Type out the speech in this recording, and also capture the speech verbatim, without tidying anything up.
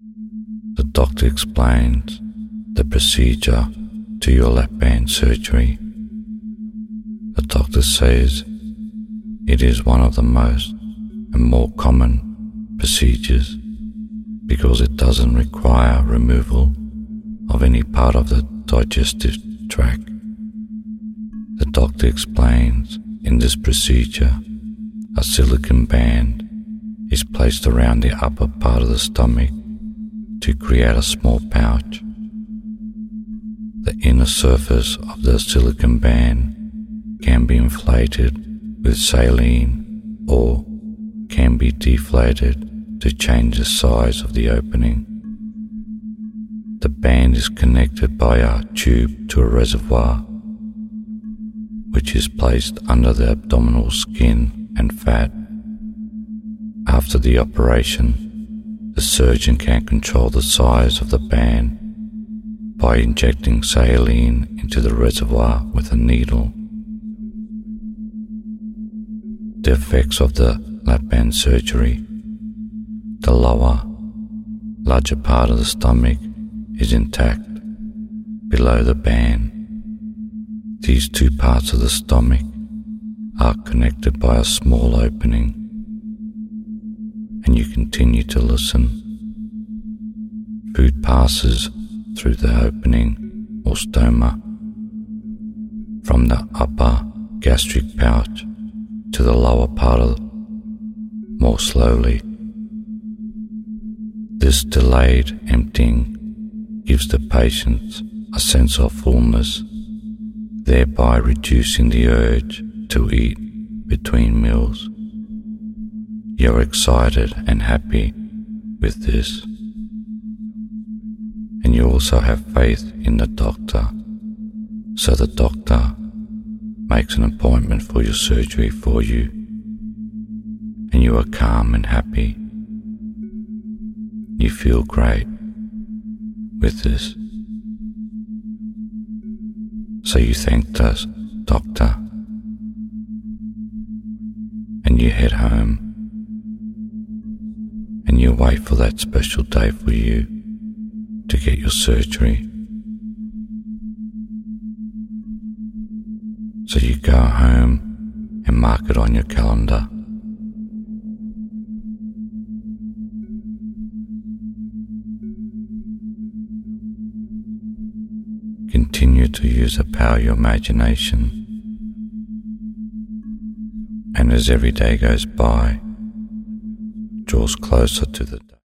The doctor explains the procedure to your lap band surgery. The doctor says it is one of the most and more common procedures because it doesn't require removal of any part of the digestive tract. The doctor explains in this procedure, a silicone band is placed around the upper part of the stomach to create a small pouch. The inner surface of the silicone band can be inflated with saline or can be deflated to change the size of the opening. The band is connected by a tube to a reservoir, which is placed under the abdominal skin and fat. After the operation, the surgeon can control the size of the band by injecting saline into the reservoir with a needle. The effects of the lap band surgery. The lower, larger part of the stomach is intact below the band. These two parts of the stomach are connected by a small opening, and you continue to listen. Food passes through the opening or stoma from the upper gastric pouch to the lower part of more slowly. This delayed emptying gives the patients a sense of fullness, thereby reducing the urge to eat between meals. You're excited and happy with this, and you also have faith in the doctor, so the doctor makes an appointment for your surgery for you, and you are calm and happy. You feel great with this. So you thank the doctor and you head home and you wait for that special day for you to get your surgery. So you go home and mark it on your calendar. Continue to use the power of your imagination, and as every day goes by, draws closer to the day.